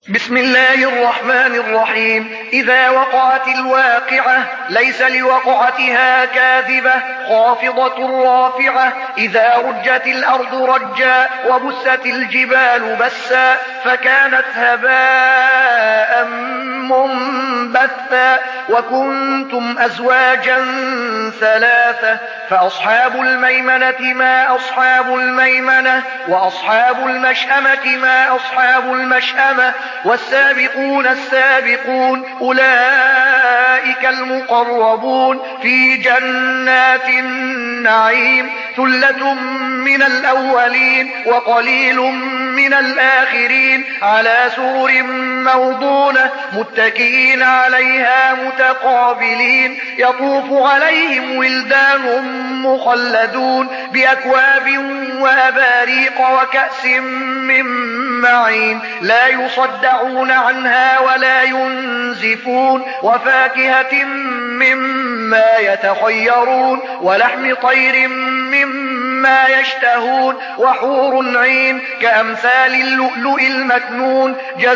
بسم الله الرحمن الرحيم إذا وقعت الواقعة ليس لوقعتها كاذبة خافضة رافعة إذا رجت الأرض رجا وبست الجبال بسا فكانت هباء منبثا وكنتم أزواجا ثلاثة فأصحاب الميمنة ما أصحاب الميمنة وأصحاب المشأمة ما أصحاب المشأمة والسابقون السابقون أولئك المقربون في جنات النعيم ثلة من الأولين وقليل من الآخرين على سرر موضونة متكئين عليها متقابلين يطوف عليهم ولدان مخلدون بأكواب وأباريق وكأس من معين لا يصدعون عنها ولا ينزفون وفاكهة مما يتخيرون ولحم طير مما يشتهون وحور عين كأمثال اللؤلؤ المكنون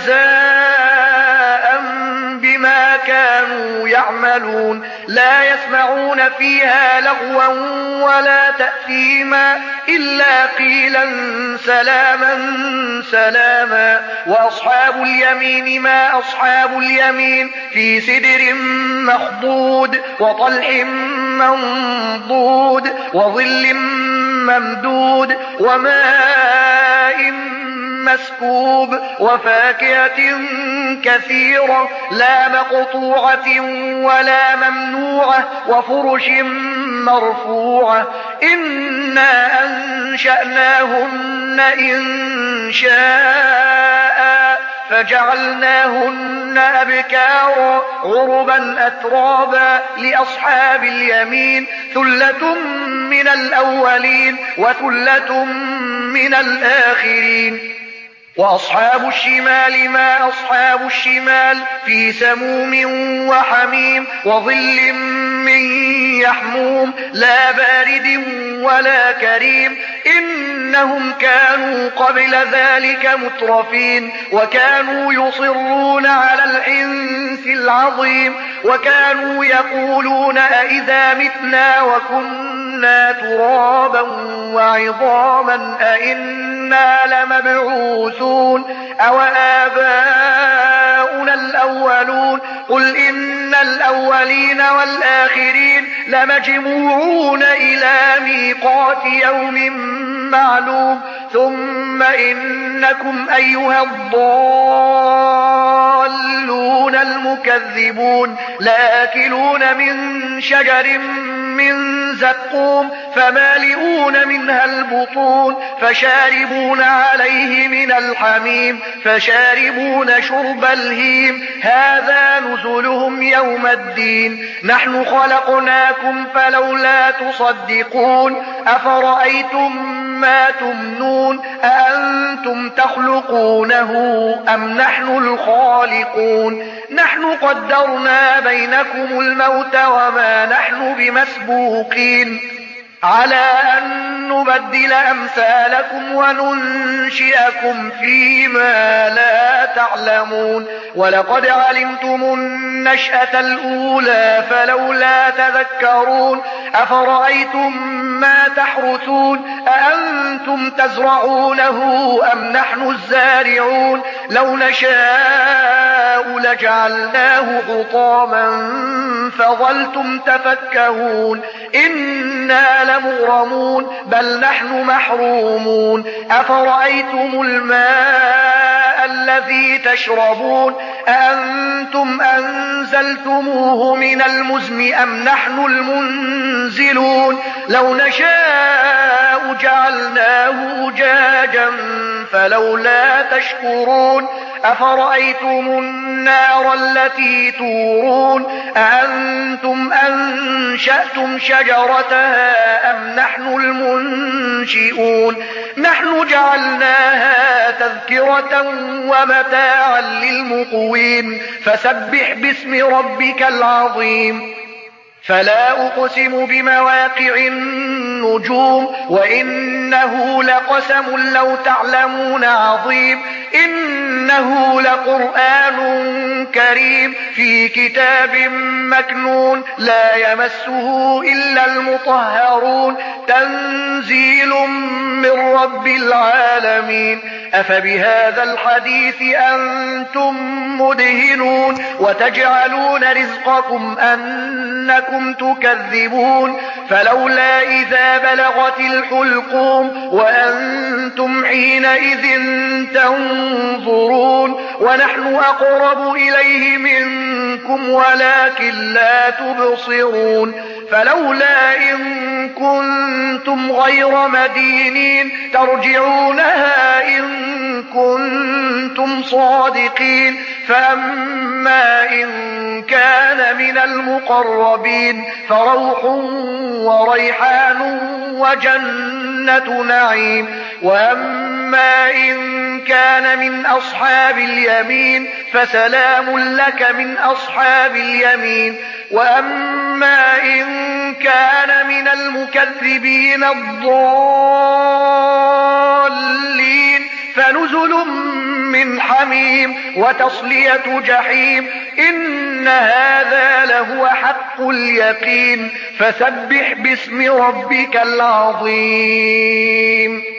جزاء بما كانوا يعملون لا يسمعون فيها لغوا ولا تأثيما إلا قيلا سلاما سلاما وأصحاب اليمين ما أصحاب اليمين في سدر مخضود وطلح منضود وظل ممدود وماء مسكوب وفاكهة كثيرة لا مقطوعة ولا ممنوعة وفرش مرفوعة إنا أنشأناهن إنشاء فجعلناهن أبكارا عربا أترابا لأصحاب اليمين ثلة من الأولين وثلة من الآخرين وأصحاب الشمال ما أصحاب الشمال في سموم وحميم وظل من يحموم لا بارد ولا كريم إنهم كانوا قبل ذلك مترفين وكانوا يصرون على الحنث العظيم وكانوا يقولون أئذا متنا وكنا ترابا وعظاما أئنا لمبعوثون أو آباؤنا الأولون قل إن الأولين والآخرين لمجموعون إلى ميقات يوم معلوم ثم إنكم أيها الضالون المكذبون لآكلون من شجر من زقوم فمالئون منها البطون فشاربون عليه من الحميم فشاربون شرب الهيم هذا نزلهم يوم الدين نحن خلقناكم فلولا تصدقون أفرأيتم ما تمنون أأنتم تخلقونه أم نحن الخالقون نحن قدرنا بينكم الموت وما نحن بمسبوقين على أن نبدل أمثالكم وننشئكم فيما لا تعلمون ولقد علمتم النشأة الأولى فلولا تذكرون أفرأيتم ما تحرثون أأنتم تزرعونه أم نحن الزارعون لو نشاء لجعلناه حطاما فظلتم تفكهون إنا لمغرمون بل نحن محرومون أفرأيتم الماء الذي تشربون أأنتم أنزلتموه من المزن أم نحن المنزلون لو نشاء جعلناه أجاجا فلولا تشكرون أفرأيتم النار التي تورون أأنتم أنشأتم شجرتها أم نحن المنشئون نحن جعلناها تذكرة ومتاعا للمقوين فسبح باسم ربك العظيم فلا أقسم بمواقع النجوم وإنه لقسم لو تعلمون عظيم إنه لقرآن كريم في كتاب مكنون لا يمسه إلا المطهرون تنزيل من رب العالمين أفبهذا الحديث أنتم مدهنون وتجعلون رزقكم أنكم تكذبون فلولا إذا بلغت الحلقوم وأنتم حينئذ تنظرون ونحن أقرب إليه منكم ولكن لا تبصرون فلولا إن كنتم غير مدينين ترجعونها إن كنتم صادقين فأما إن كان من المقربين فروح وريحان وجنة نعيم وأما إن كان من أصحاب اليمين فسلام لك من أصحاب اليمين وأما إن كان من المكذبين الضالين فنزل من حميم وتصلية جحيم إن هذا لهو حق اليقين فسبح باسم ربك العظيم